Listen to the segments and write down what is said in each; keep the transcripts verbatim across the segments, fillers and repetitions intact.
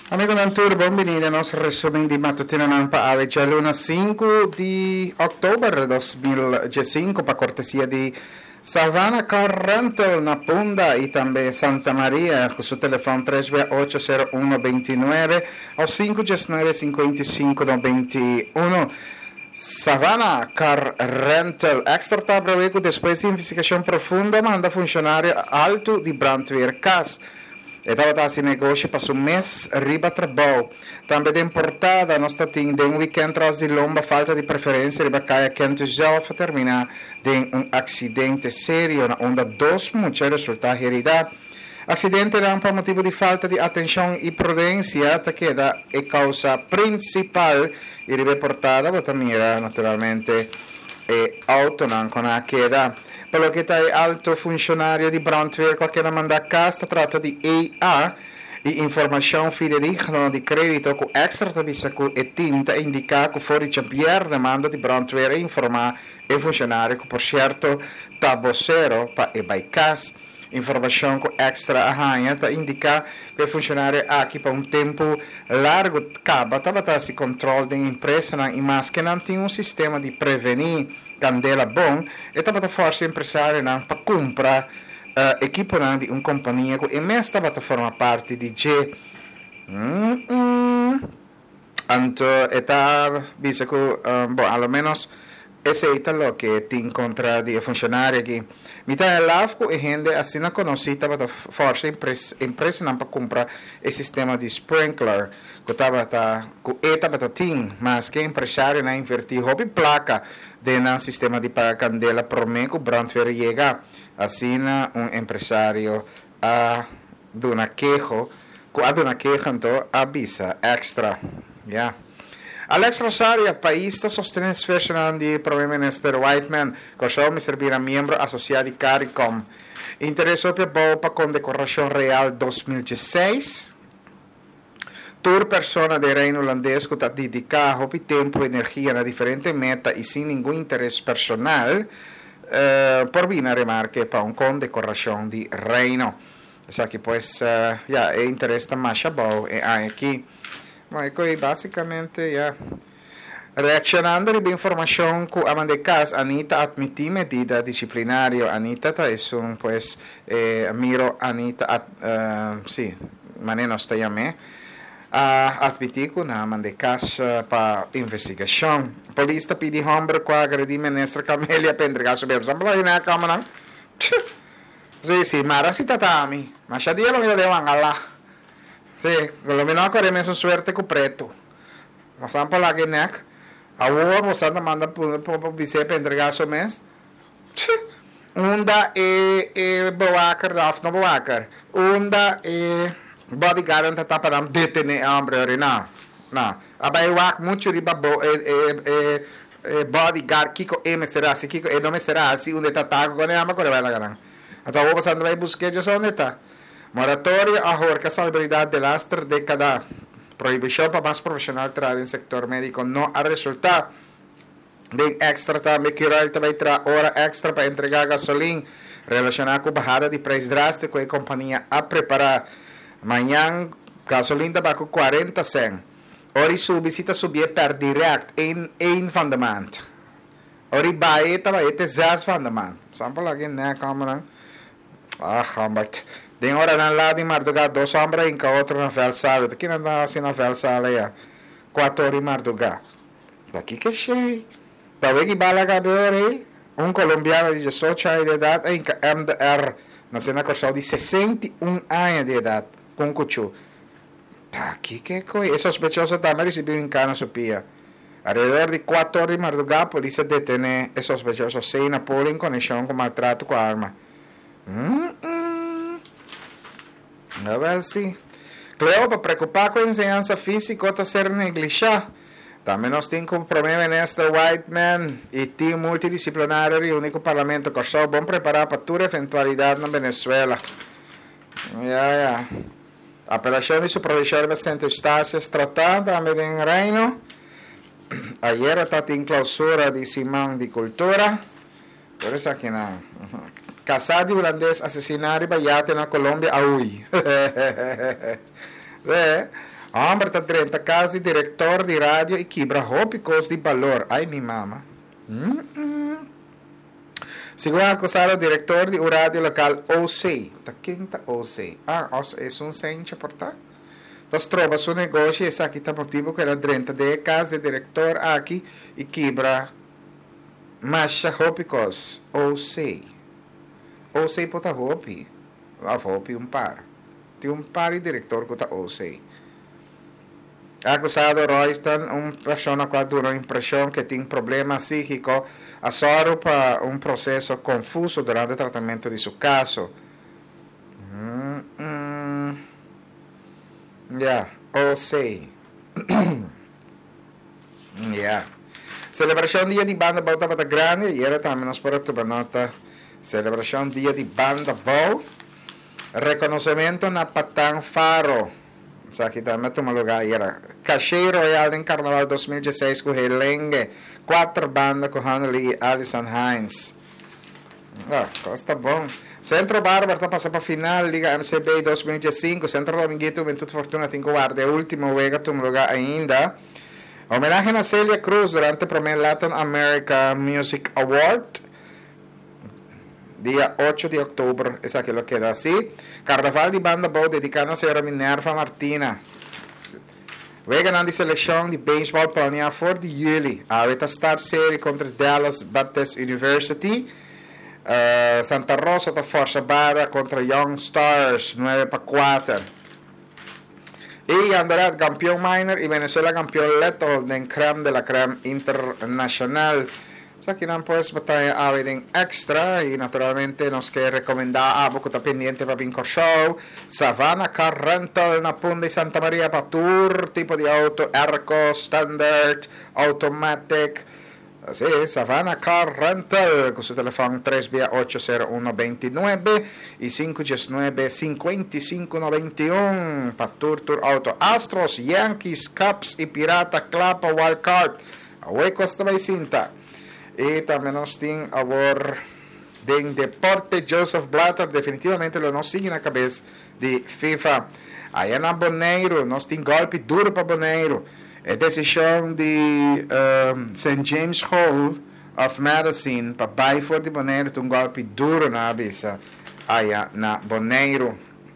Amico del Tour, benvenuti al nostro resumen di mattutina Nampa Ave, già luna cinque di ottobre duemilacinque, per cortesia di Savannah Car Rental na Punta e també Santa Maria, con su telefono tre due otto zero uno due nove o cinque nove cinque cinque ventuno. Savannah Car Rental extra tabreveco después de investigación profunda manda funcionário alto de brandweer Cas. E estava assim negócio para um mês riba trabalho. Também de importada, nós temos de um weekend atrás de lomba, falta de preferência, riba caia quente já para terminar de um acidente sério, onde dois mulheres resultaram heridas. Acidente era por motivo de falta de atenção e prudência, até que é a causa principal e riba portada, mas também era naturalmente é, auto não com a queda. Pelo que è alto funzionario di brandweer qualche manda a casa, tratta di A A e informazione fidedigna di credito con extra tabissa e tinta indica che fuori c'è Pierre demanda di brandweer e informa il funzionario che per certo tabosero pa e by cas informazione con extra ahanya indica che il funzionario ha che per un tempo largo caba tabata si controllo dell'impresa in maschera non tiene un sistema di prevenire candela bom e tabata forse impresario non per comprare uh, equipo di un compagnia e me stava a formare parte di G mm-mm. Anto eta dice che uh, boh, almeno ese è lo che ti incontra di funzionari che mi dà il lavco e gente assim non conosciuta ma forse impresa impresa non per comprare il sistema di sprinkler che stava con eta batatin ma che impresario non invertito hobby placa del sistema di candela per me che brandweer llega assim un impresario a una queja ad una queja então avisa extra ya yeah. Alex Rosario, paista sostiene sferzionando di problemi mister Whiteman, così mister Bira membro associado di CARICOM. Interesso per Bopa con decorazione real duemiladiciassei. Tour persona del reino olandese che ha dedicato tempo e energia a differenti meta e sin nessun interesse personale, eh, per vina remarche per un con decorazione di reino. Sa che pues, uh, yeah, è interesse más a Bow e anche ma ecco, basicamente, ya. Reaccionando a información que aman de cas, Anita admití medida disciplinaria. Anita es un, pues, eh, miro Anita, at, uh, sí, maneno está llamé, uh, admití que una aman de cas uh, para investigación. Polista pidi hombre que agredí ministra Camelia para entregar su bebé. Sample la na cámara. Sí, sí, mara si tatami. Ma ya día lo mira de Allah. Sí, con lo menos corremos su suerte con preto. Mas han para la que neck. Ahora vos anda manda por por vice para entregar su mes. Unda e e boaker daf no boaker. Unda e bodyguard anta para detener hambre orina. Na. Abai wak mucho riba bo e e e bodyguard kiko e mesterá si kiko e no mesterá si unde tatago con ama con la ganan. Ata vos anda vai buscar yo onde está. Moratoria a horca salubridad de lastre década. Prohibición para más profesional traer en sector médico no ha resultado. De extra también quiero el trabajo hora extra para entregar gasolina relacionada con bajada de precio drástico y compañía a preparar. Mañana gasolina va con cuarenta cent. Ora su visita subir per direct in een van de maand. Ora baeta baeta zes van de maand. Sample again na kamera. Ah, hambat. Den hora na lado de Marduga, dois hombres em cada outro na Velsala. Daqui não dá assim na Velsala, já. Quatro horas em Marduga. Daqui que cheio. Talvez que bala cabelo aí. Um colombiano de dezoito anos de idade em M D R. Na cena corsal de sessenta e um anos de idade. Com cuchu. Daqui que coisa. É sospechoso também recebeu em cana supia. Alrededor de quatro horas em Marduga, a polícia detém é sospechoso sem Napoli em conexão com maltrato com a arma. Hum, hum. A ver si. Claro, para preocupar con enseñanza física o ser negligida. También nos tiene un problema en este Whiteman y team multidisciplinario y único parlamento que está bien preparado para toda eventualidad en Venezuela. Ya, ya. Apelación de supervisor de Centro Estácias tratada también en Reino. Ayer está en clausura de Simán de Cultura. Por eso aquí no. Casado holandês assassinato e baiate na Colômbia, aui. Hombre tá treinta quase diretor de rádio e quebra hópicos de valor. Ai, minha mama. Mm-mm. Segundo acusado, diretor de rádio local O C. Tá quinta O C. Ah, é um centro portar? Das trova su negócio e aqui tá motivo que ela treinta de casa de diretor aqui e quebra marcha hópicos. O C. O C pota hopi. A hopi um par. Tem um par de diretor que tá O C. Acusado Royston, uma pessoa que deu a impressão que tem problema psíquico, assoro para um processo confuso durante o tratamento de seu caso. Mm, mm. Yeah, O C. Yeah. Celebração dia de banda Bauta Bata Grande, e era também nos por outro nota. Celebração dia de banda Bau. Reconhecimento na Patang Faro. Sa kita matuma lugar era Cachê Royal em Carnaval dois mil e dezesseis com Helengue, quatro bandas com Hanley e Alison Hines. Ah, costa bom. Centro Bárbara está passando para a final Liga M C B dois mil e cinco. Centro Dominguito Ventuto Fortuna tem guarda último vega tum lugar ainda. Homenagem a Celia Cruz durante o primeiro Latin America Music Award. Dia oito de outubro, es aquí lo queda así. Carnaval de banda Bow dedicado a señora Minerva Martina. Vegan de selección de baseball planeada por de juli. Ahorita Star Series contra Dallas Baptist University. Uh, Santa Rosa de Forza Barra contra Young Stars, nueve para cuatro. Y Andorat campeón minor y Venezuela campeón leto en creme de la creme internacional. Aquí no puedes batalla a ver extra y naturalmente nos que recomendar a poco pendiente para Vinco Show. Savannah Car Rental na Punta de Santa María para tour tipo de auto Arco, Standard, Automatic. Así, Savannah Car Rental con su teléfono tres ocho cero uno dos nueve y cinco uno nueve cinco cinco nueve uno para tour tour auto Astros, Yankees, Cubs y Pirata Club a Wildcard. Away Costa Cinta. Y también nos tiene a favor del deporte Joseph Blatter, definitivamente lo nos sigue en la cabeza de FIFA. Allá en Bonaire, nos tiene golpe duro para Bonaire. Es decisión de um, Saint James Hall of Medicine para Bayford de Bonaire, un golpe duro en la cabeza allá en Bonaire.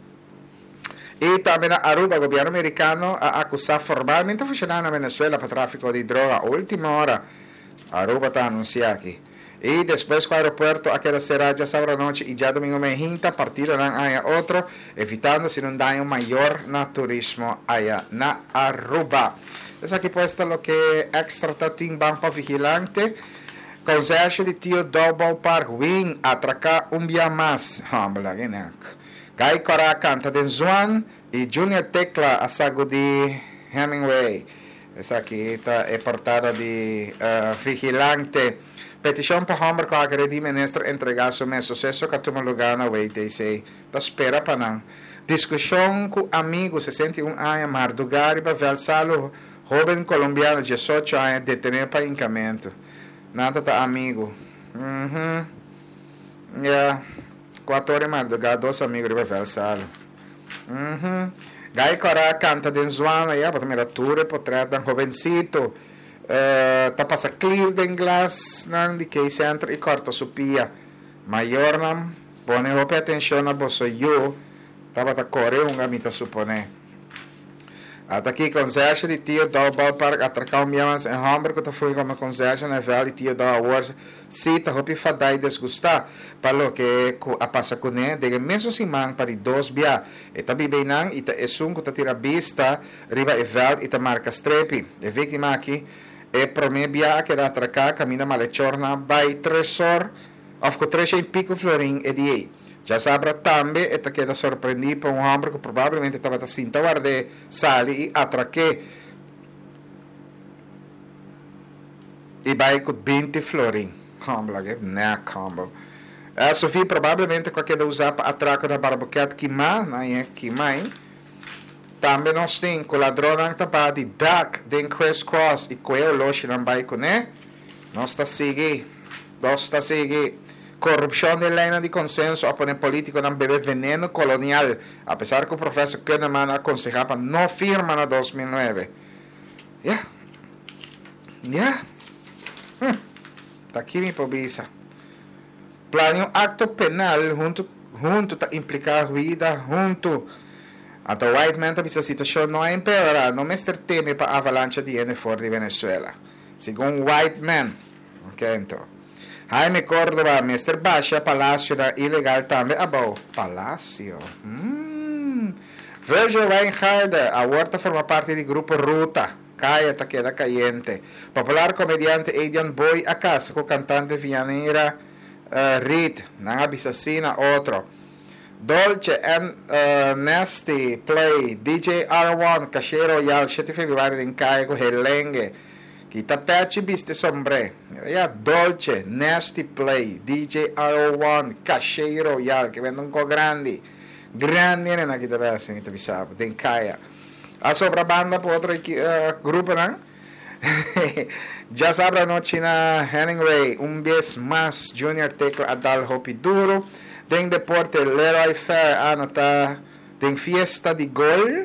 Y también Aruba, el gobierno americano, ha acusado formalmente a funcionar en Venezuela por tráfico de droga a última hora. Aruba está anunciado aquí. Y después con el aeropuerto a queda será ya sábado noche y ya domingo mejinta partirán allá otro, evitando sin un daño mayor na turismo allá na Aruba. Entonces aquí puesta lo que extra tatín banco vigilante. Conselho de Tio Double Park Wing atracar un día más. Hombre, que Guy Cora canta de Zuan y Junior Tecla a sago de Hemingway. Essa aqui está é portada de uh, vigilante. Petição para o homem que agredi ministro entregar seu meu sucesso que toma lugar na U T C. Da espera para não. Discussão com amigos, sessenta e um anos, Mardugari, Bavel Salo, jovem colombiano, dezoito anos, detenido para encaminhamento. Nada tá amigo. Uhum. Yeah. Quatro horas Mardugari, dois amigos de Bavel Salo. Uhum. Gai Cora canta de Zuana, ya, para mira ture potret dan jovencito. Uh, ta pasa clear de glass nan di que se entra y corta su pia. Mayor nam pone hope atención a boso yo. Taba ta corre un gamita supone. Hasta aqui conserje de Tio Double Park atracar um diamas em Hamburgo que foi como conserje na vel de Tio Double Wars. Se ta hope fadai desgustar para lo que a passa com né de mesmo simang para dois bia e ta bibeinan e ta esung que ta tira vista riba e vel e ta marca strepi. E vítima aqui é prome bia que da atracar camina malechorna by tresor of co trece e pico florin e di já sabra também esta queda surpreendido por um homem que provavelmente estava assim de sali e atraque e vai com vinte florin homem que não combo a Sofia provavelmente com aquela usar para atraco da barbuquete que mais não é que mais também nós temos com o ladrão que está de duck de Chris Cross e com ele loja não vai com né nós está seguindo nós está seguindo Corrupção de linha de consenso a poner político não beber veneno colonial, apesar que o professor Kahneman aconsejava não firma na dois mil e nove. Yeah. Yeah. Hum. Tá aqui minha pobreza. Plane um acto penal junto junto tá implicar vida junto. Até o white man essa situação não é empeorar, não mestre teme para avalanche de N fora de Venezuela. Segundo white man. Ok, então. Jaime Córdoba, mestre baixa, palácio da ilegal também. Ah, bom, palácio. Hum. Virgil Reinhardt, a horta forma parte do grupo Ruta. Caia ta queda caliente. Popular comediante Adrian Boy, a casa com cantante vianeira uh, Reed, não abisacina outro. Dolce and uh, Nasty Play, D J R one, Cachero Royal, sette febbraio in caico, Helengue. Chi tapete viste sombre. Ya Dolce, Nasty Play, D J R one, Cachero Royal, che vendono un po' grandi. Grandi non è che deve essere, che ti sapevo, den caia. A sopra banda per altro uh, gruppo, no? Ya sabrá noche na Hemingway, un vez más Junior Tecla Adal Hopi Duro. Den deporte Leroy Fair anota den fiesta de gol.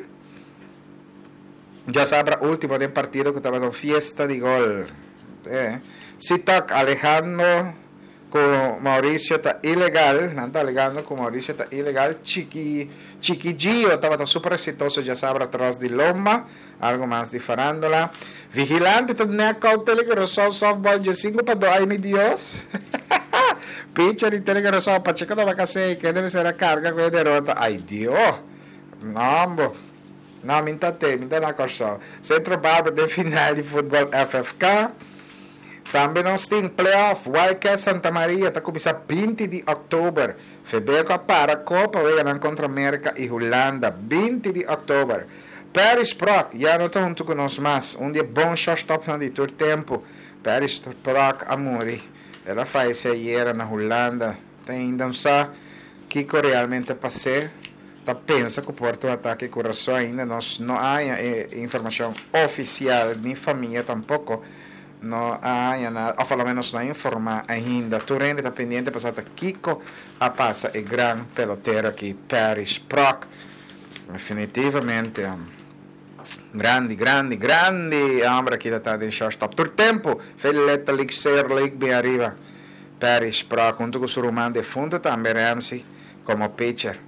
Ya sabrá último den partido que estaba en fiesta de gol. Eh. Si toc Alejandro con Mauricio está ilegal, anda alegando con Mauricio está ilegal. Chiqui Chiqui Gio estaba super exitoso, ya sabrá atrás de Lomba, algo más de farándula. Vigilante tenía cautela que rozó softball de cinco para dos, ay mi Dios. Pitcher y tiene que rozar Pacheco de Bacasei, que debe ser a carga con derrota. Ay Dios. No, hombre. No, mintate, minta na corso. Centro Barber de final de fútbol F F K. Também nós temos playoff. Wildcat Santa Maria está começando vinte de outubro. Febeco para a Copa vai contra América e Holanda. vinte de outubro. Paris Proc, já não está junto com nós mais. Um dia bom shortstop no de todo tempo. Paris Proc, amore. Ela faz ayer na Holanda. Tem ainda um só que realmente passei. Tá pensa que o Porto ataque coração ainda não não há eh, informação oficial nem família tampouco. Não há nada, ou pelo menos não informa ainda. Turende está pendente para saber Kiko a passa é grande peloteiro aqui, Paris Proc. Definitivamente um, grande, grande, grande homem aqui está em shortstop. Todo tempo, Feliletta Lixer, Lake bem arriba. Paris Proc, junto com o Surumán de fundo também Ramsey como pitcher.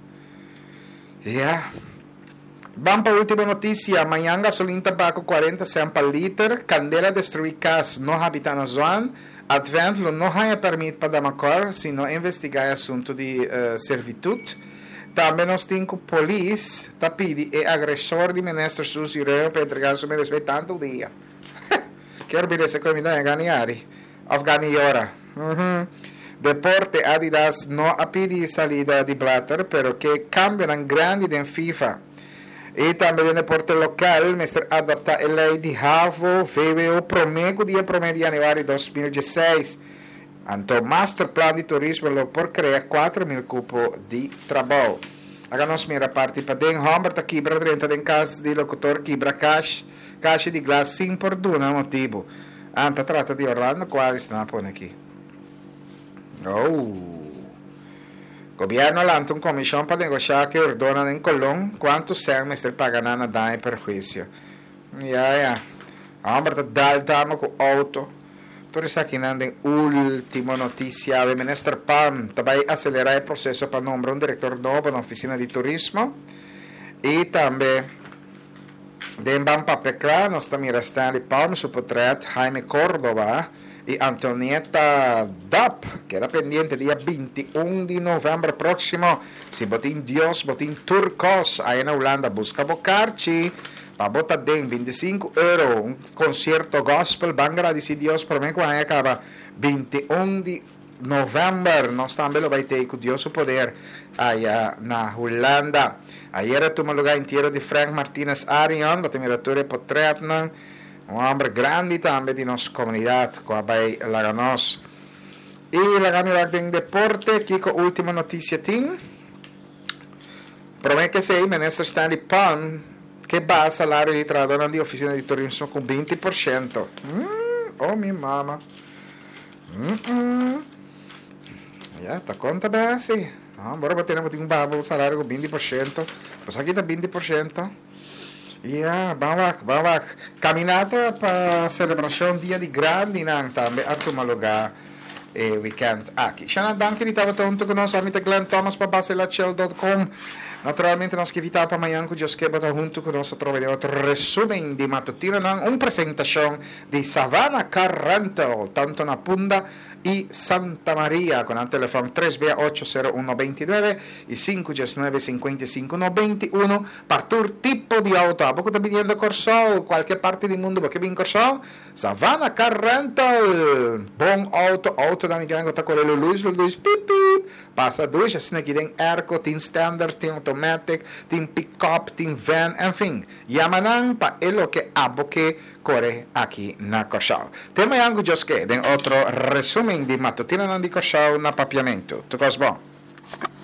Yeah. Vamos para a última notícia. Amanhã gasolina tabaco quarenta cents per liter. Candela destruir casa não habita na zona. Advent não há permitido para dar cor, sino investigar assunto de uh, servitude. Também nós temos que a polícia está pedindo e agressor de ministro Susi Reu para entregar o meu tanto dia. Quero ver essa comida em Ganiari. Afganiora. Uhum. Deporte Adidas não ha pedido salida de Blatter, pero que cambian grande em FIFA. E também no deporte local, mestre adapta a lei de Ravo, veio o promedio dia promedio de janeiro de dois mil e dezesseis. Então, master plan de turismo por criar quatro mil cupos de trabalho. Agora nós mira a parte para den Humber tá quebra trinta de casa de locutor quebra caixa, caixa de glass sem por duna motivo. Anta trata de Orlando, qual está por aqui? Oh. Governo lança uma comissão para negociar que ordena em Colón quanto semestre pagará na dano e perjuízo. Ya, ya. Homem, está dal tamo com auto. Tudo isso aqui não tem última notícia. O ministro Palm vai acelerar o processo para nombrar um diretor novo na oficina de turismo. E também, de Bampa Pecla, nós também restamos Palm, seu portrait, Jaime Córdoba. E Antonieta Dap, que era pendiente dia vinte e um de novembro próximo. Se botin Dios, botin turcos, aí na Holanda, busca bocarci, para botar den vinte e cinco euros, um concerto gospel, bangra de Dios, por mim, quando acaba vinte e um de novembro, nós também vai ter com Deus o poder aí na Holanda. Aí era o lugar inteiro de Frank Martínez Arion, da temperatura portrait, um homem grande também de nossa comunidade, que vai Laganos. E Laganos tem deporte, que com a última notícia tem. Promete que sei, ministro Stanley Palm, que vai salário de trabalhador de oficina de turismo com vinte por cento. Hum, oh, minha mama. Hum, hum. Ya, está conta base. Ah, agora temos um babo salário com vinte por cento. Pues aqui está vinte por cento. Ya, vamos lá, vamos lá. Caminhada para celebração dia de grande nan também a tomar lugar e weekend aqui. Shana danke di tava tonto con nos amite Glenn Thomas para baselacel ponto com. Naturalmente nós que evitava para amanhã que eu esqueba junto com nós trove outro resumen de mattutina nan un presentação de Savannah Car Rental tanto na Punda e Santa Maria con il telefono tre sei otto zero uno due nove e cinque nove cinque cinque uno due uno per tutto tipo di auto. A poco sta venendo Corso, qualche parte del mondo perché viene Corso? Savannah Car Rental, buon auto, auto da mi chiamo ta quello Luis, Luis pip pip. Passa due, se ne chiede Erco, team standard, team automatic, team pick-up, team van, enfim. Yamanan pa ello che abo che corre aqui na Corso. Tema yangu joske, den outro resumen di mattutina nan di Corso na papiamento. Tutto bom?